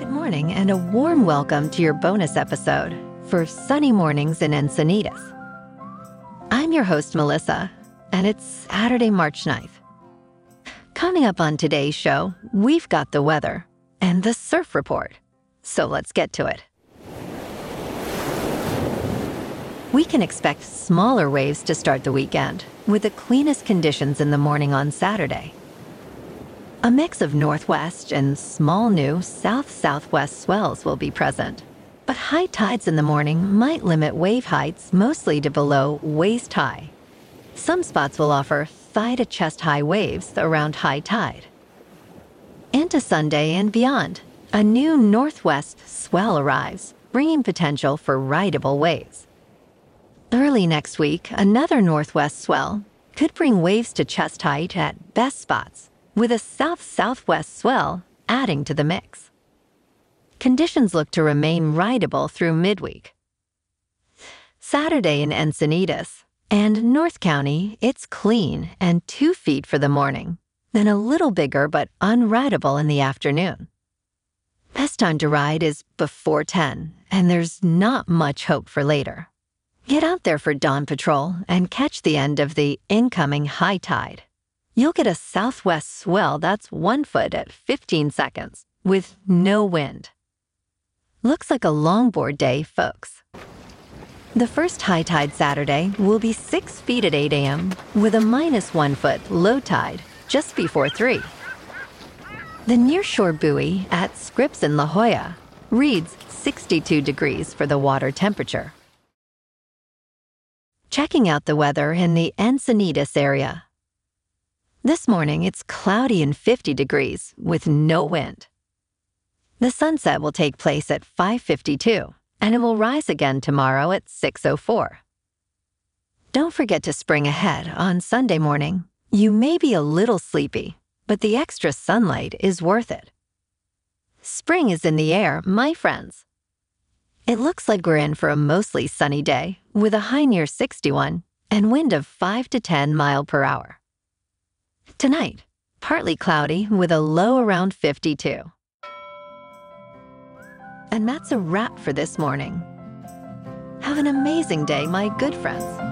Good morning and a warm welcome to your bonus episode for Sunny Mornings in Encinitas. I'm your host, Melissa, and it's Saturday, March 9th. Coming up on today's show, we've got the weather and the surf report. So let's get to it. We can expect smaller waves to start the weekend, with the cleanest conditions in the morning on Saturday. A mix of northwest and small new south-southwest swells will be present, but high tides in the morning might limit wave heights mostly to below waist high. Some spots will offer thigh-to-chest high waves around high tide. Into Sunday and beyond, a new northwest swell arrives, bringing potential for rideable waves. Early next week, another northwest swell could bring waves to chest height at best spots, with a south-southwest swell adding to the mix. Conditions look to remain rideable through midweek. Saturday in Encinitas and North County, it's clean and 2 feet for the morning, then a little bigger but unrideable in the afternoon. Best time to ride is before 10, and there's not much hope for later. Get out there for dawn patrol and catch the end of the incoming high tide. You'll get a southwest swell that's 1 foot at 15 seconds, with no wind. Looks like a longboard day, folks. The first high tide Saturday will be 6 feet at 8 a.m., with a -1 foot low tide just before 3. The nearshore buoy at Scripps in La Jolla reads 62 degrees for the water temperature. Checking out the weather in the Encinitas area. This morning, it's cloudy and 50 degrees with no wind. The sunset will take place at 5:52, and it will rise again tomorrow at 6:04. Don't forget to spring ahead on Sunday morning. You may be a little sleepy, but the extra sunlight is worth it. Spring is in the air, my friends. It looks like we're in for a mostly sunny day with a high near 61 and wind of 5 to 10 miles per hour. Tonight, partly cloudy with a low around 52. And that's a wrap for this morning. Have an amazing day, my good friends.